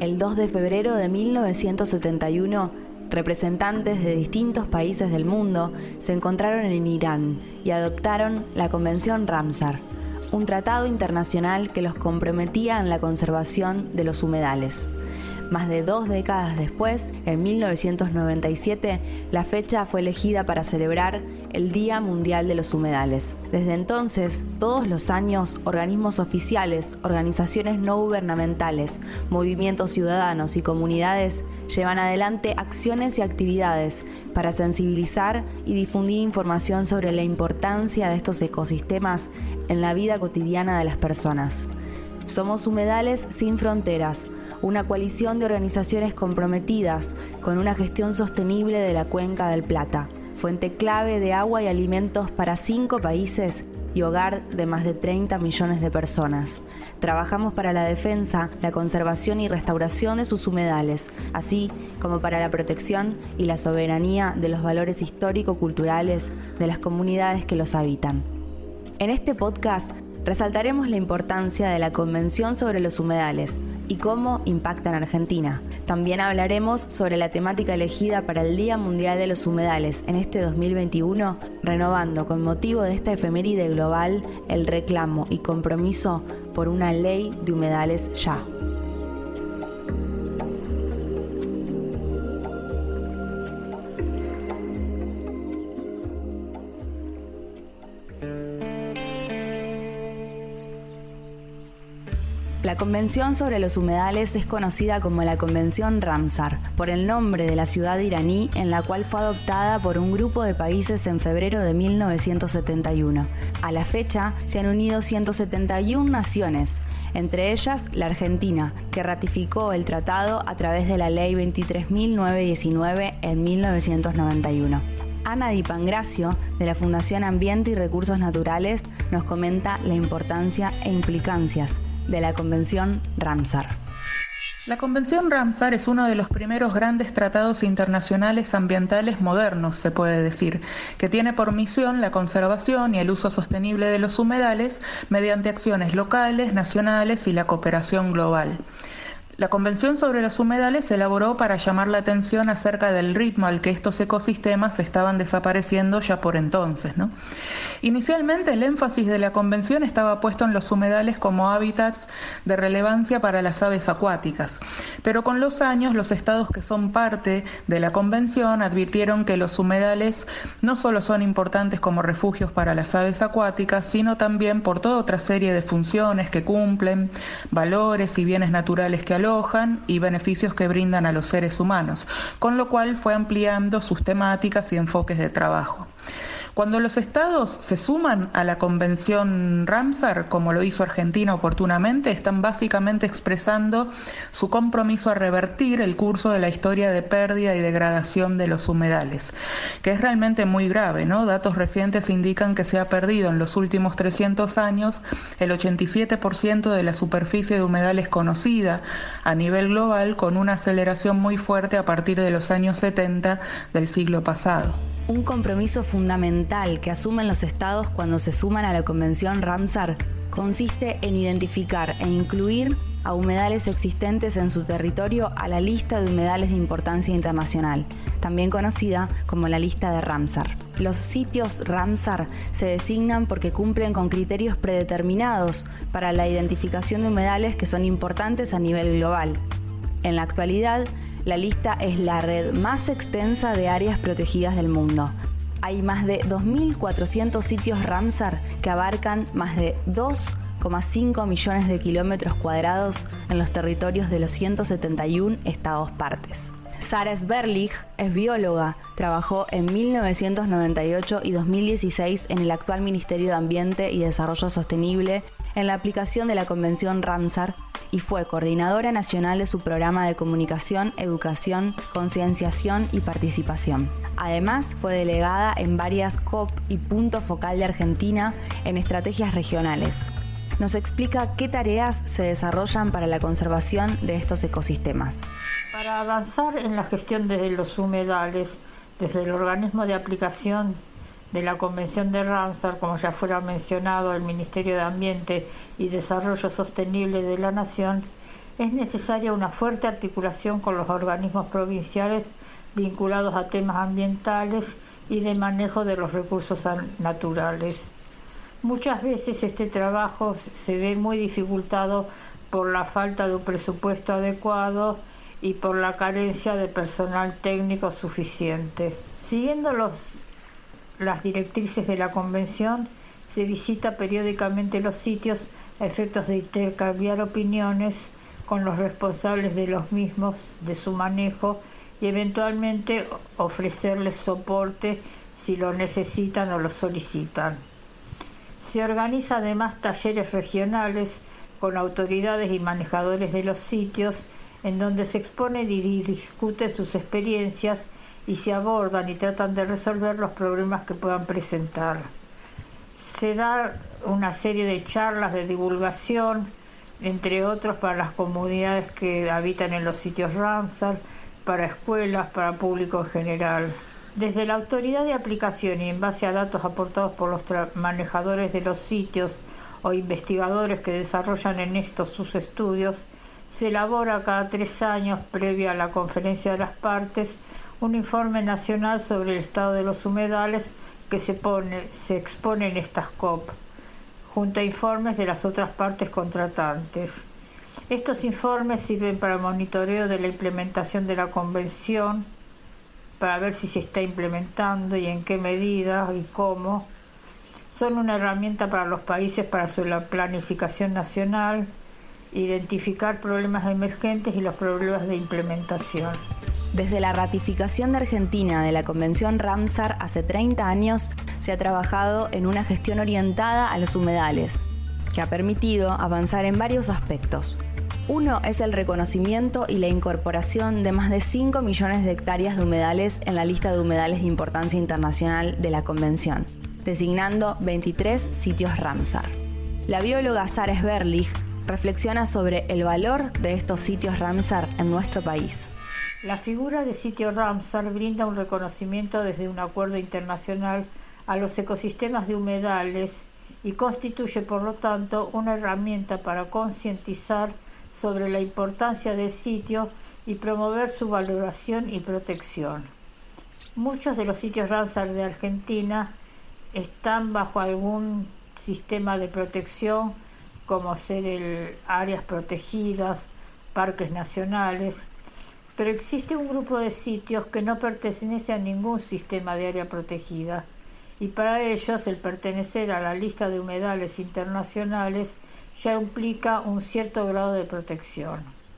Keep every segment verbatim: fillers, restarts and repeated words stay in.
El dos de febrero de mil novecientos setenta y uno, representantes de distintos países del mundo se encontraron en Irán y adoptaron la Convención Ramsar, un tratado internacional que los comprometía en la conservación de los humedales. Más de dos décadas después, en mil novecientos noventa y siete, la fecha fue elegida para celebrar el Día Mundial de los Humedales. Desde entonces, todos los años, organismos oficiales, organizaciones no gubernamentales, movimientos ciudadanos y comunidades llevan adelante acciones y actividades para sensibilizar y difundir información sobre la importancia de estos ecosistemas en la vida cotidiana de las personas. Somos Humedales Sin Fronteras, una coalición de organizaciones comprometidas con una gestión sostenible de la Cuenca del Plata, fuente clave de agua y alimentos para cinco países y hogar de más de treinta millones de personas. Trabajamos para la defensa, la conservación y restauración de sus humedales, así como para la protección y la soberanía de los valores histórico-culturales de las comunidades que los habitan. En este podcast resaltaremos la importancia de la Convención sobre los Humedales y cómo impacta en Argentina. También hablaremos sobre la temática elegida para el Día Mundial de los Humedales en este dos mil veintiuno, renovando con motivo de esta efeméride global el reclamo y compromiso por una ley de humedales ya. La Convención sobre los Humedales es conocida como la Convención Ramsar, por el nombre de la ciudad iraní en la cual fue adoptada por un grupo de países en febrero de mil novecientos setenta y uno. A la fecha se han unido ciento setenta y una naciones, entre ellas la Argentina, que ratificó el tratado a través de la Ley veintitrés mil novecientos diecinueve en mil novecientos noventa y uno. Ana Di Pangracio, de la Fundación Ambiente y Recursos Naturales, nos comenta la importancia e implicancias de la Convención Ramsar. La Convención Ramsar es uno de los primeros grandes tratados internacionales ambientales modernos, se puede decir, que tiene por misión la conservación y el uso sostenible de los humedales mediante acciones locales, nacionales y la cooperación global. La Convención sobre los Humedales se elaboró para llamar la atención acerca del ritmo al que estos ecosistemas estaban desapareciendo ya por entonces, ¿no? Inicialmente el énfasis de la Convención estaba puesto en los humedales como hábitats de relevancia para las aves acuáticas, pero con los años los estados que son parte de la Convención advirtieron que los humedales no solo son importantes como refugios para las aves acuáticas, sino también por toda otra serie de funciones que cumplen, valores y bienes naturales que alojan y beneficios que brindan a los seres humanos, con lo cual fue ampliando sus temáticas y enfoques de trabajo. Cuando los estados se suman a la Convención Ramsar, como lo hizo Argentina oportunamente, están básicamente expresando su compromiso a revertir el curso de la historia de pérdida y degradación de los humedales, que es realmente muy grave, ¿no? Datos recientes indican que se ha perdido en los últimos trescientos años el ochenta y siete por ciento de la superficie de humedales conocida a nivel global, con una aceleración muy fuerte a partir de los años setenta del siglo pasado. Un compromiso fundamental que asumen los estados cuando se suman a la Convención Ramsar consiste en identificar e incluir a humedales existentes en su territorio a la lista de humedales de importancia internacional, también conocida como la lista de Ramsar. Los sitios Ramsar se designan porque cumplen con criterios predeterminados para la identificación de humedales que son importantes a nivel global. En la actualidad, la lista es la red más extensa de áreas protegidas del mundo. Hay más de dos mil cuatrocientos sitios Ramsar que abarcan más de dos coma cinco millones de kilómetros cuadrados en los territorios de los ciento setenta y uno estados partes. Sara Sverlig es bióloga, trabajó en mil novecientos noventa y ocho y dos mil dieciséis en el actual Ministerio de Ambiente y Desarrollo Sostenible en la aplicación de la Convención Ramsar y fue coordinadora nacional de su programa de comunicación, educación, concienciación y participación. Además, fue delegada en varias C O P y punto focal de Argentina en estrategias regionales. Nos explica qué tareas se desarrollan para la conservación de estos ecosistemas. Para avanzar en la gestión de los humedales, desde el organismo de aplicación de la Convención de Ramsar, como ya fuera mencionado, el Ministerio de Ambiente y Desarrollo Sostenible de la Nación, Es necesaria una fuerte articulación con los organismos provinciales vinculados a temas ambientales y de manejo de los recursos naturales. Muchas veces este trabajo se ve muy dificultado por la falta de un presupuesto adecuado y por la carencia de personal técnico suficiente. Siguiendo los, las directrices de la Convención, se visita periódicamente los sitios a efectos de intercambiar opiniones con los responsables de los mismos, de su manejo, y eventualmente ofrecerles soporte si lo necesitan o lo solicitan. Se organiza además talleres regionales con autoridades y manejadores de los sitios, en donde se exponen y discuten sus experiencias y se abordan y tratan de resolver los problemas que puedan presentar. Se da una serie de charlas de divulgación, entre otros para las comunidades que habitan en los sitios Ramsar, para escuelas, para público en general. Desde la autoridad de aplicación y en base a datos aportados por los manejadores de los sitios o investigadores que desarrollan en estos sus estudios, se elabora cada tres años, previa a la conferencia de las partes, un informe nacional sobre el estado de los humedales que se, pone, se expone en estas C O P, junto a informes de las otras partes contratantes. Estos informes sirven para el monitoreo de la implementación de la Convención, para ver si se está implementando y en qué medida y cómo. Son una herramienta para los países para su planificación nacional, identificar problemas emergentes y los problemas de implementación. Desde la ratificación de Argentina de la Convención Ramsar hace treinta años, se ha trabajado en una gestión orientada a los humedales, que ha permitido avanzar en varios aspectos. Uno es el reconocimiento y la incorporación de más de cinco millones de hectáreas de humedales en la lista de humedales de importancia internacional de la Convención, designando veintitrés sitios Ramsar. La bióloga Sara Sberlich reflexiona sobre el valor de estos sitios Ramsar en nuestro país. La figura de sitio Ramsar brinda un reconocimiento desde un acuerdo internacional a los ecosistemas de humedales y constituye, por lo tanto, una herramienta para concientizar sobre la importancia del sitio y promover su valoración y protección. Muchos de los sitios Ramsar de Argentina están bajo algún sistema de protección, como ser el áreas protegidas, parques nacionales, pero existe un grupo de sitios que no pertenece a ningún sistema de área protegida, y para ellos el pertenecer a la lista de humedales internacionales ya implica un cierto grado de protección.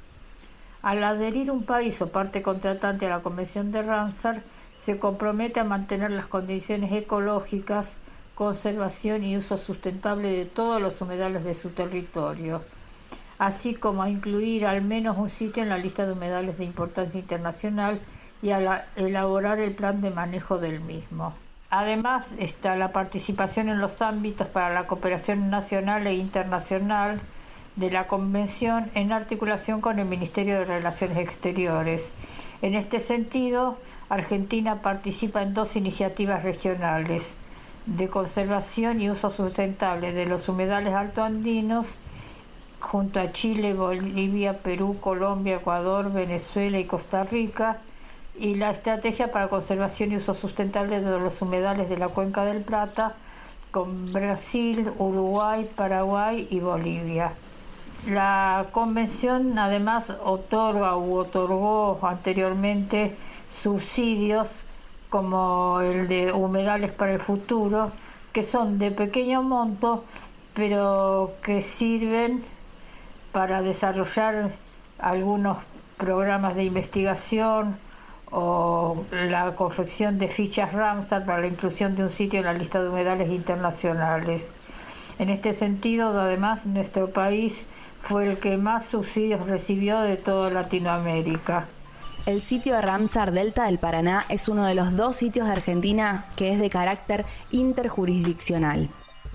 Al adherir un país o parte contratante a la Convención de Ramsar, se compromete a mantener las condiciones ecológicas, conservación y uso sustentable de todos los humedales de su territorio, así como a incluir al menos un sitio en la lista de humedales de importancia internacional y a la, elaborar el plan de manejo del mismo. Además está la participación en los ámbitos para la cooperación nacional e internacional de la Convención en articulación con el Ministerio de Relaciones Exteriores. En este sentido, Argentina participa en dos iniciativas regionales de conservación y uso sustentable de los humedales altoandinos junto a Chile, Bolivia, Perú, Colombia, Ecuador, Venezuela y Costa Rica, y la estrategia para conservación y uso sustentable de los humedales de la Cuenca del Plata con Brasil, Uruguay, Paraguay y Bolivia. La Convención además otorga u otorgó anteriormente subsidios como el de humedales para el futuro, que son de pequeño monto, pero que sirven para desarrollar algunos programas de investigación o la confección de fichas Ramsar para la inclusión de un sitio en la lista de humedales internacionales. En este sentido, además, nuestro país fue el que más subsidios recibió de toda Latinoamérica. El sitio de Ramsar Delta del Paraná es uno de los dos sitios de Argentina que es de carácter interjurisdiccional.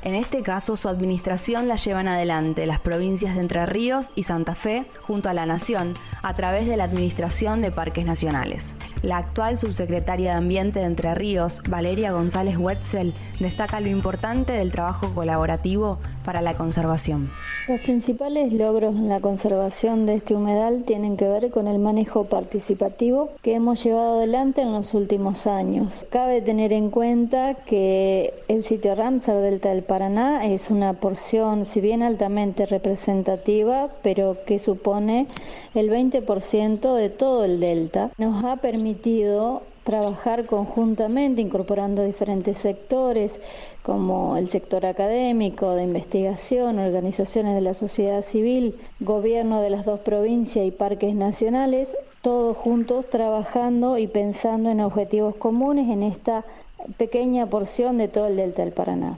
En este caso, su administración la llevan adelante las provincias de Entre Ríos y Santa Fe junto a la Nación a través de la Administración de Parques Nacionales. La actual subsecretaria de Ambiente de Entre Ríos, Valeria González Wetzel, destaca lo importante del trabajo colaborativo para la conservación. Los principales logros en la conservación de este humedal tienen que ver con el manejo participativo que hemos llevado adelante en los últimos años. Cabe tener en cuenta que el sitio Ramsar Delta del Paraná es una porción, si bien altamente representativa, pero que supone el veinte por ciento de todo el delta. Nos ha permitido trabajar conjuntamente, incorporando diferentes sectores, como el sector académico, de investigación, organizaciones de la sociedad civil, gobierno de las dos provincias y parques nacionales, todos juntos trabajando y pensando en objetivos comunes en esta pequeña porción de todo el delta del Paraná.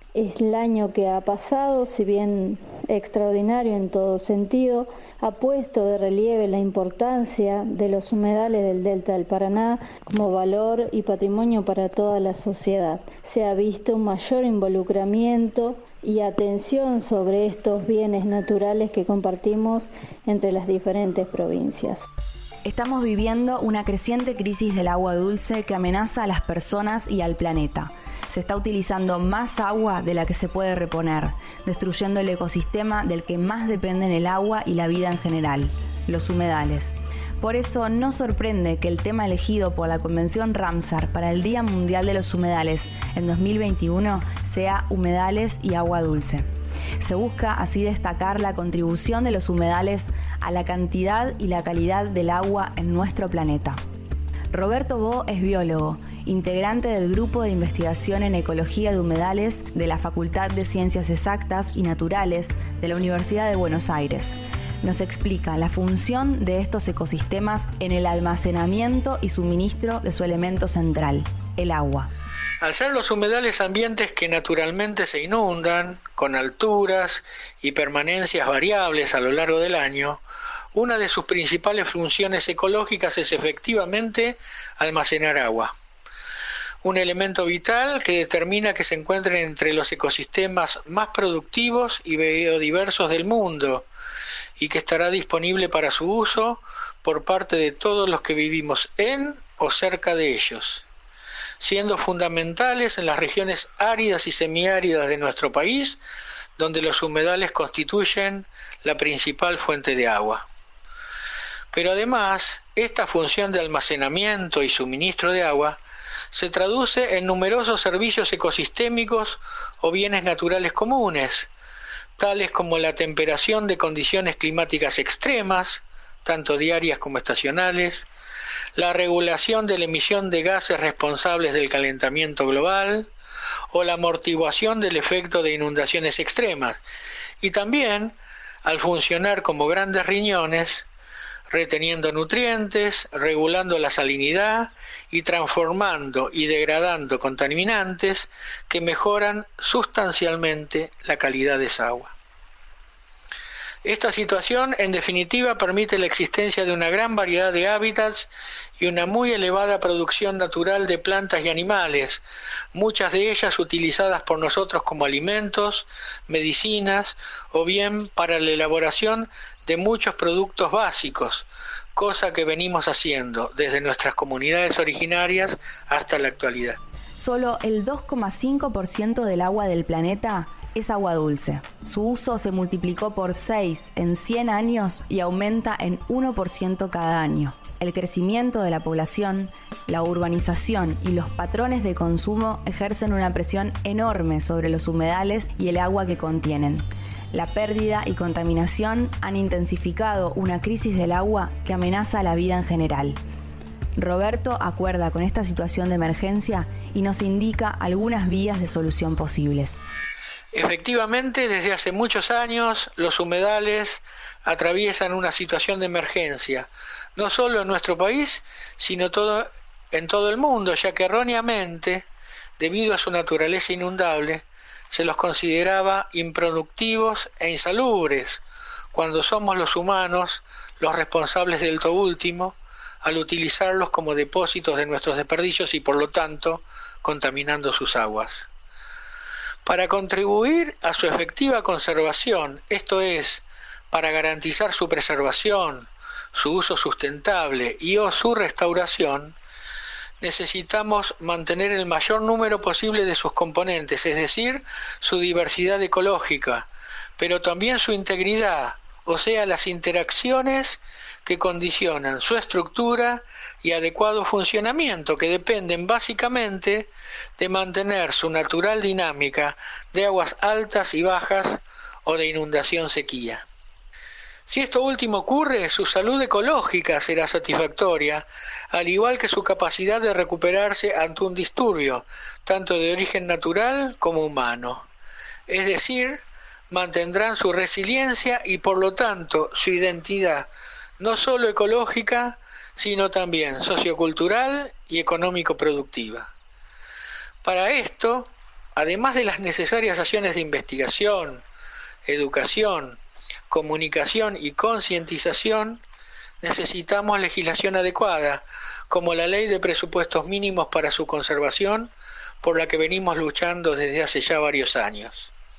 El año que ha pasado, si bien extraordinario en todo sentido, ha puesto de relieve la importancia de los humedales del delta del Paraná como valor y patrimonio para toda la sociedad. Se ha visto un mayor involucramiento y atención sobre estos bienes naturales que compartimos entre las diferentes provincias. Estamos viviendo una creciente crisis del agua dulce que amenaza a las personas y al planeta. Se está utilizando más agua de la que se puede reponer, destruyendo el ecosistema del que más dependen el agua y la vida en general, los humedales. Por eso no sorprende que el tema elegido por la Convención Ramsar para el Día Mundial de los Humedales en dos mil veintiuno sea humedales y agua dulce. Se busca así destacar la contribución de los humedales a la cantidad y la calidad del agua en nuestro planeta. Roberto Bo es biólogo, integrante del Grupo de Investigación en Ecología de Humedales de la Facultad de Ciencias Exactas y Naturales de la Universidad de Buenos Aires. Nos explica la función de estos ecosistemas en el almacenamiento y suministro de su elemento central, el agua. Al ser los humedales ambientes que naturalmente se inundan, con alturas y permanencias variables a lo largo del año, una de sus principales funciones ecológicas es efectivamente almacenar agua. Un elemento vital que determina que se encuentren entre los ecosistemas más productivos y biodiversos del mundo y que estará disponible para su uso por parte de todos los que vivimos en o cerca de ellos, siendo fundamentales en las regiones áridas y semiáridas de nuestro país, donde los humedales constituyen la principal fuente de agua. Pero además, esta función de almacenamiento y suministro de agua se traduce en numerosos servicios ecosistémicos o bienes naturales comunes, tales como la temperación de condiciones climáticas extremas, tanto diarias como estacionales, la regulación de la emisión de gases responsables del calentamiento global o la amortiguación del efecto de inundaciones extremas, y también, al funcionar como grandes riñones, reteniendo nutrientes, regulando la salinidad y transformando y degradando contaminantes que mejoran sustancialmente la calidad de esa agua. Esta situación, en definitiva, permite la existencia de una gran variedad de hábitats y una muy elevada producción natural de plantas y animales, muchas de ellas utilizadas por nosotros como alimentos, medicinas o bien para la elaboración de muchos productos básicos, cosa que venimos haciendo desde nuestras comunidades originarias hasta la actualidad. Solo el dos coma cinco por ciento del agua del planeta es agua dulce. Su uso se multiplicó por seis en cien años y aumenta en uno por ciento cada año. El crecimiento de la población, la urbanización y los patrones de consumo ejercen una presión enorme sobre los humedales y el agua que contienen. La pérdida y contaminación han intensificado una crisis del agua que amenaza a la vida en general. Roberto acuerda con esta situación de emergencia y nos indica algunas vías de solución posibles. Efectivamente, desde hace muchos años, los humedales atraviesan una situación de emergencia, no solo en nuestro país, sino todo, en todo el mundo, ya que erróneamente, debido a su naturaleza inundable, se los consideraba improductivos e insalubres, cuando somos los humanos los responsables del todo último, al utilizarlos como depósitos de nuestros desperdicios y por lo tanto contaminando sus aguas. Para contribuir a su efectiva conservación, esto es, para garantizar su preservación, su uso sustentable y o su restauración, necesitamos mantener el mayor número posible de sus componentes, es decir, su diversidad ecológica, pero también su integridad, o sea, las interacciones que condicionan su estructura y adecuado funcionamiento, que dependen básicamente de mantener su natural dinámica de aguas altas y bajas o de inundación-sequía. Si esto último ocurre, su salud ecológica será satisfactoria, al igual que su capacidad de recuperarse ante un disturbio, tanto de origen natural como humano. Es decir, mantendrán su resiliencia y por lo tanto su identidad, no solo ecológica, sino también sociocultural y económico-productiva. Para esto, además de las necesarias acciones de investigación, educación, comunicación y concientización, necesitamos legislación adecuada, como la Ley de Presupuestos Mínimos para su conservación, por la que venimos luchando desde hace ya varios años.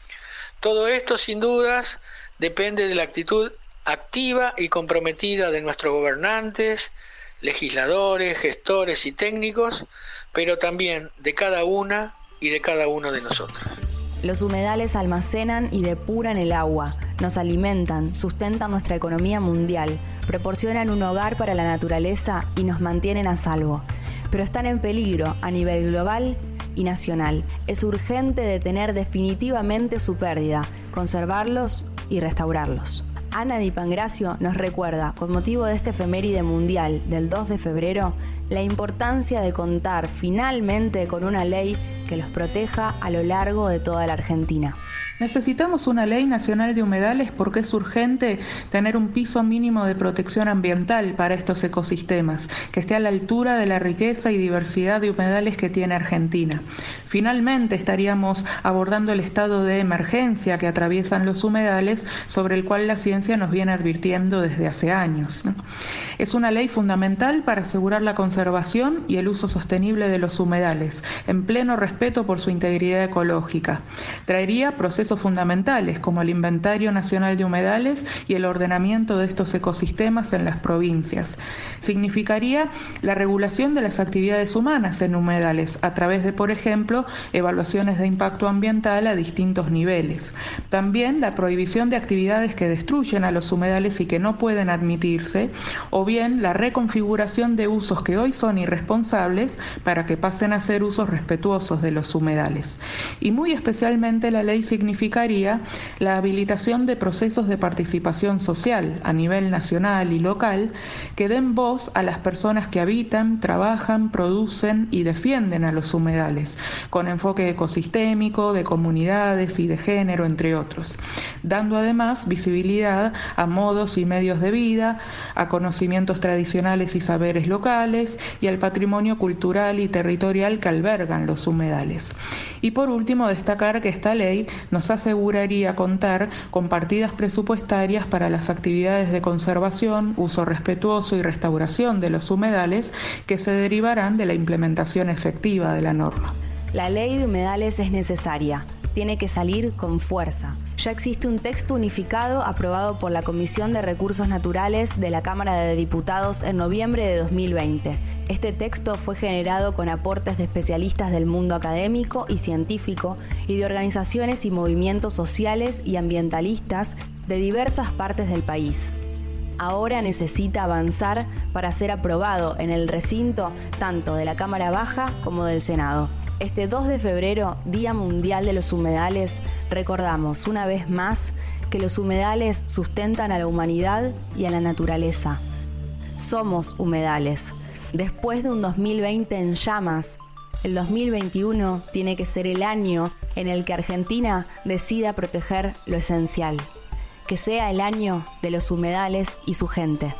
Todo esto, sin dudas, depende de la actitud activa y comprometida de nuestros gobernantes, legisladores, gestores y técnicos, pero también de cada una y de cada uno de nosotros. Los humedales almacenan y depuran el agua, nos alimentan, sustentan nuestra economía mundial, proporcionan un hogar para la naturaleza y nos mantienen a salvo. Pero están en peligro a nivel global y nacional. Es urgente detener definitivamente su pérdida, conservarlos y restaurarlos. Ana Di Pangracio nos recuerda, con motivo de este efeméride mundial del dos de febrero, la importancia de contar finalmente con una ley que los proteja a lo largo de toda la Argentina. Necesitamos una ley nacional de humedales porque es urgente tener un piso mínimo de protección ambiental para estos ecosistemas, que esté a la altura de la riqueza y diversidad de humedales que tiene Argentina. Finalmente estaríamos abordando el estado de emergencia que atraviesan los humedales, sobre el cual la ciencia nos viene advirtiendo desde hace años, ¿no? Es una ley fundamental para asegurar la conservación y el uso sostenible de los humedales, en pleno respeto por su integridad ecológica. Traería procesos fundamentales como el Inventario Nacional de Humedales y el ordenamiento de estos ecosistemas en las provincias. Significaría la regulación de las actividades humanas en humedales a través de, por ejemplo, evaluaciones de impacto ambiental a distintos niveles. También la prohibición de actividades que destruyen a los humedales y que no pueden admitirse, o bien la reconfiguración de usos que hoy son irresponsables para que pasen a ser usos respetuosos de los humedales. Y muy especialmente la ley significaría la habilitación de procesos de participación social a nivel nacional y local que den voz a las personas que habitan, trabajan, producen y defienden a los humedales, con enfoque ecosistémico, de comunidades y de género, entre otros, dando además visibilidad a modos y medios de vida, a conocimientos tradicionales y saberes locales y al patrimonio cultural y territorial que albergan los humedales. Y por último, destacar que esta ley nos aseguraría contar con partidas presupuestarias para las actividades de conservación, uso respetuoso y restauración de los humedales que se derivarán de la implementación efectiva de la norma. La ley de humedales es necesaria, tiene que salir con fuerza. Ya existe un texto unificado aprobado por la Comisión de Recursos Naturales de la Cámara de Diputados en noviembre de dos mil veinte. Este texto fue generado con aportes de especialistas del mundo académico y científico y de organizaciones y movimientos sociales y ambientalistas de diversas partes del país. Ahora necesita avanzar para ser aprobado en el recinto tanto de la Cámara Baja como del Senado. Este dos de febrero, Día Mundial de los Humedales, recordamos una vez más que los humedales sustentan a la humanidad y a la naturaleza. Somos humedales. Después de un dos mil veinte en llamas, el dos mil veintiuno tiene que ser el año en el que Argentina decida proteger lo esencial. Que sea el año de los humedales y su gente.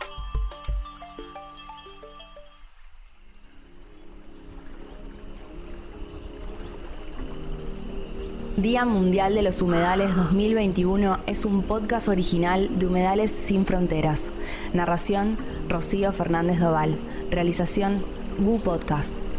Día Mundial de los Humedales dos mil veintiuno es un podcast original de Humedales Sin Fronteras. Narración, Rocío Fernández Doval. Realización, Gu Podcast.